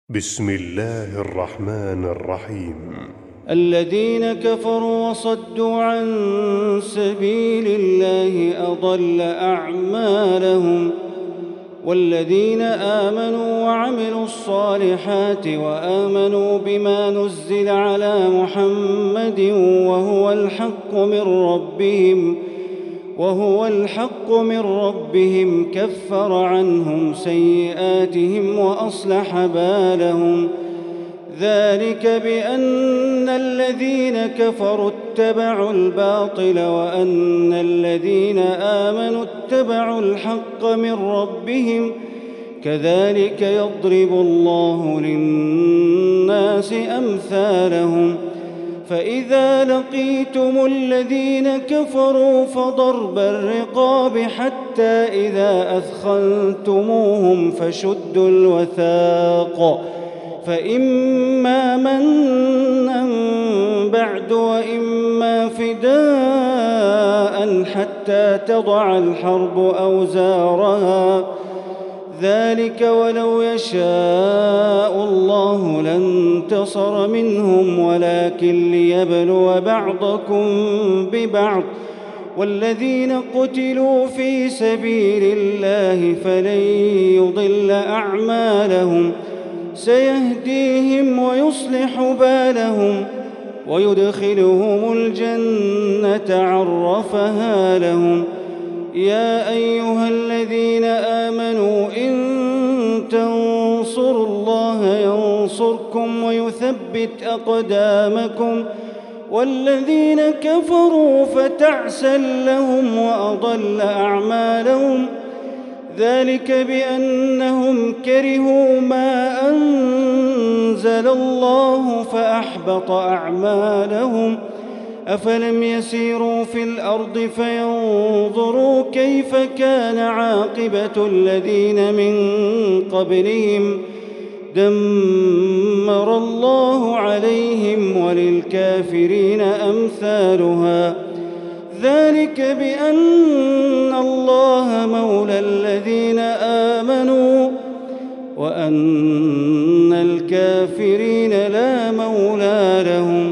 بسم الله الرحمن الرحيم. الذين كفروا وصدوا عن سبيل الله أضل أعمالهم والذين آمنوا وعملوا الصالحات وآمنوا بما نزل على محمد وهو الحق من ربهم كفر عنهم سيئاتهم وأصلح بالهم. ذلك بأن الذين كفروا اتبعوا الباطل وأن الذين آمنوا اتبعوا الحق من ربهم كذلك يضرب الله للناس أمثالهم. فإذا لقيتم الذين كفروا فضرب الرقاب حتى إذا أثخنتموهم فشدوا الوثاق فإما منا بعد وإما فداء حتى تضع الحرب أوزارها. ذلك ولو يشاء الله لانتصر منهم ولكن ليبلو بعضكم ببعض. والذين قتلوا في سبيل الله فلن يضل أعمالهم سيهديهم ويصلح بالهم ويدخلهم الجنة عرفها لهم. يا أيها الذين آمنوا إن تنصروا الله ينصركم ويثبت أقدامكم والذين كفروا فتعسا لهم وأضل أعمالهم. ذلك بأنهم كرهوا ما أنزل الله فأحبط أعمالهم. أفلم يسيروا في الأرض فينظروا كيف كان عاقبة الذين من قبلهم دمر الله عليهم وللكافرين أمثالها. ذلك بأن الله مولى الذين آمنوا وأن الكافرين لا مولى لهم.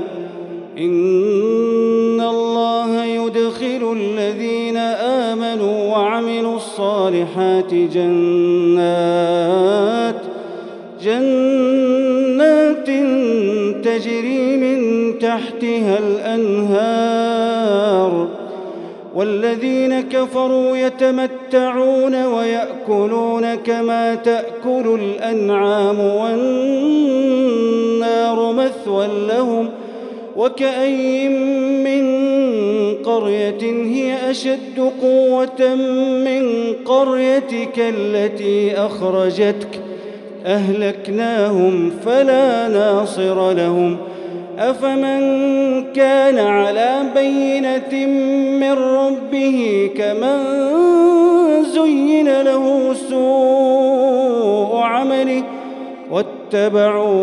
إن الله يدخل الذين آمنوا وعملوا الصالحات جنات تجري من تحتها الأنهار. والذين كفروا يتمتعون ويأكلون كما تأكل الأنعام والنار مثوى لهم. وكأين من قرية هي أشد قوة من قريتك التي أخرجتك أهلكناهم فلا ناصر لهم. أفمن كان على بينة من ربه كمن زين له سوء عمله واتبعوا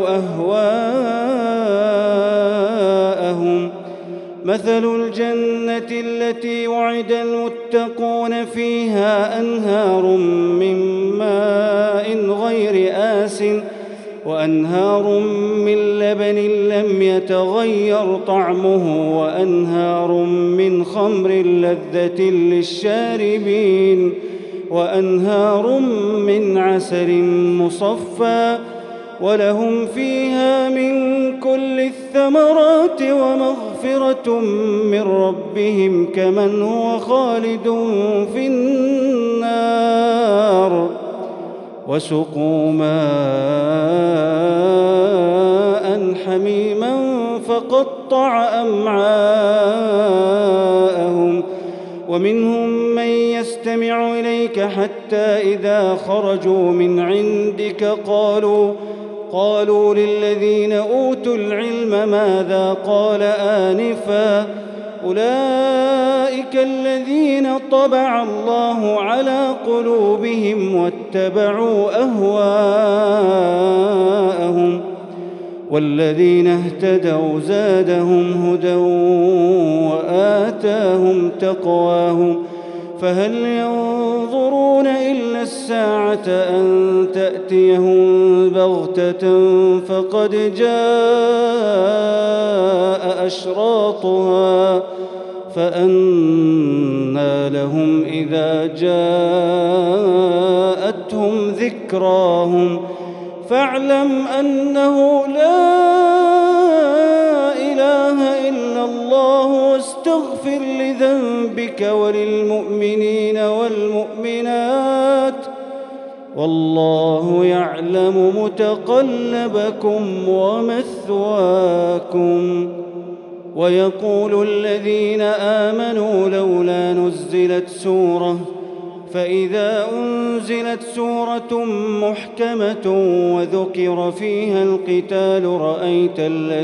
أهواءهم. مثل الجنة التي وعد المتقون فيها أنهار من ماء غير آسٍ وأنهار من لبن لم يتغير طعمه وأنهار من خمر لذة للشاربين وأنهار من عسل مصفى ولهم فيها من كل الثمرات ومغفرة من ربهم كمن هو خالد في النار. وسقوا ماء حميما فقطع أمعاءهم. ومنهم من يستمع إليك حتى إذا خرجوا من عندك قالوا للذين أوتوا العلم ماذا قال آنفا أولئك الذين طبع الله على قلوبهم واتبعوا أهواءهم. والذين اهتدوا زادهم هدى وآتاهم تقواهم. فهل ينظرون إلا الساعة الساعة أن تأتيهم بغتة فقد جاء أشراطها فأنى لهم إذا جاءتهم ذكراهم فاعلم أنه لا إله إلا الله واستغفر لذنبك وللمؤمنين والمؤمنات والله يعلم متقلبكم ومثواكم. ويقول الذين آمنوا لولا نزلت سورة فإذا أنزلت سورة محكمة وذكر فيها القتال رأيت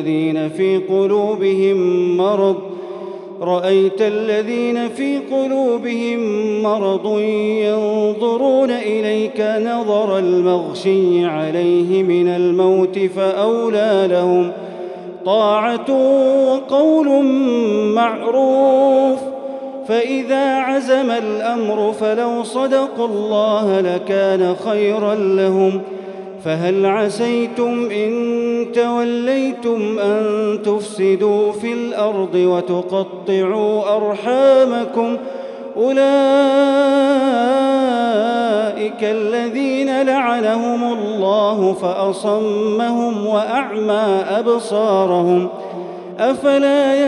الذين في قلوبهم مرض ينظرون إليك نظر المغشي عليه من الموت فأولى لهم طاعة وقول معروف. فإذا عزم الأمر فلو صدقوا الله لكان خيرا لهم. فهل عسيتم إن توليتم أن تفسدوا في الأرض وتقطعوا أرحامكم أولئك الذين لعنهم الله فأصمهم وأعمى أبصارهم أفلا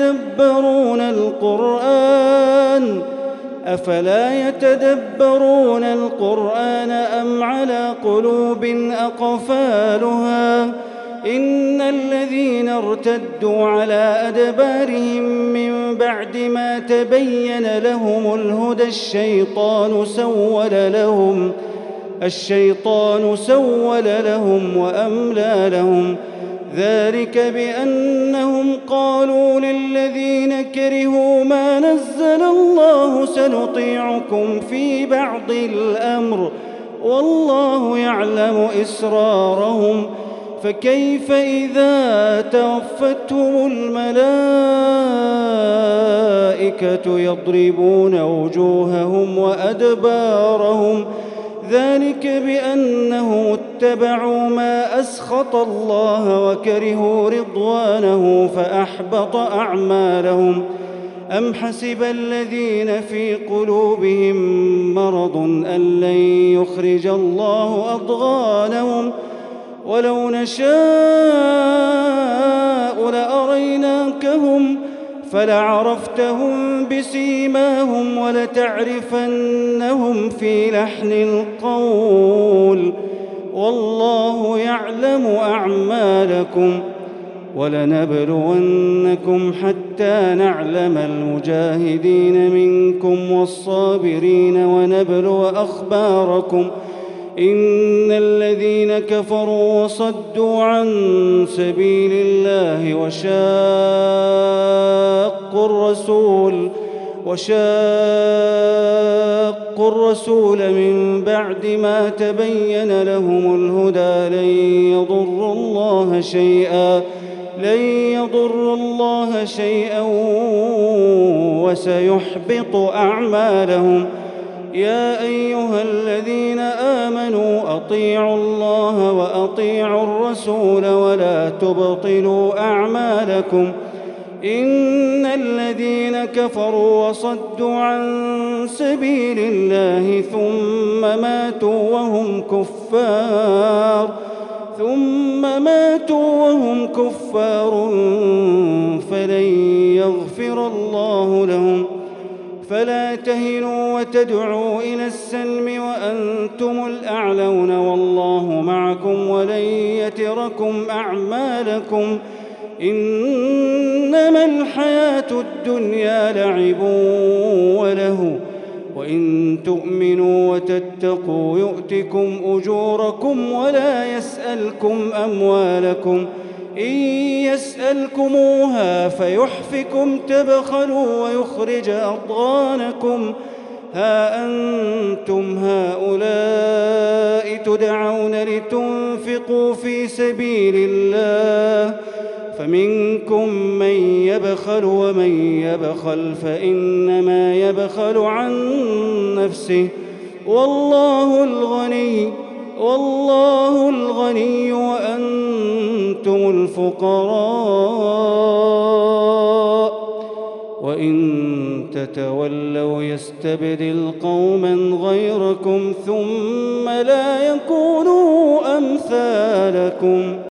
يتدبرون القرآن أم على قلوب أقفالها إن الذين ارتدوا على أدبارهم من بعد ما تبين لهم الهدى الشيطان سول لهم وأملى لهم ذلك بأنهم قالوا للذين كرهوا ما نزل الله سنطيعكم في بعض الأمر والله يعلم إسرارهم فكيف إذا توفتهم الملائكة يضربون وجوههم وأدبارهم ذلك بأنهم اتبعوا ما أسخط الله وكرهوا رضوانه فأحبط أعمالهم. أم حسب الذين في قلوبهم مرض أن لن يخرج الله أضغانهم ولو نشاء لأريناكهم فلعرفتهم بسيماهم ولتعرفنهم في لحن القول والله يعلم أعمالكم. ولنبلونكم حتى نعلم المجاهدين منكم والصابرين ونبلو أخباركم إن الذين كفروا وصدوا عن سبيل الله وشاقوا الرسول من بعد ما تبين لهم الهدى لن يضروا الله شيئا وسيحبط أعمالهم. يا أيها الذين آمنوا أطيعوا الله وأطيعوا الرسول ولا تبطلوا أعمالكم إن الذين كفروا وصدوا عن سبيل الله ثم ماتوا وهم كفار فلن يغفر الله لهم. فلا تهنوا وتدعوا إلى السلم وأنتم الأعلون والله معكم ولن يتركم أعمالكم إنما الحياة الدنيا لعب وله وإن تؤمنوا وتتقوا يؤتكم أجوركم ولا يسألكم أموالكم إن يسألكموها فيحفكم تبخلوا ويخرج أضغانكم ها أنتم هؤلاء تدعون لتنفقوا في سبيل الله فمنكم من يبخل ومن يبخل فإنما يبخل عن نفسه والله الغني وأنتم الفقراء وإن تتولوا يستبدل قوما غيركم ثم لا يكونوا أمثالكم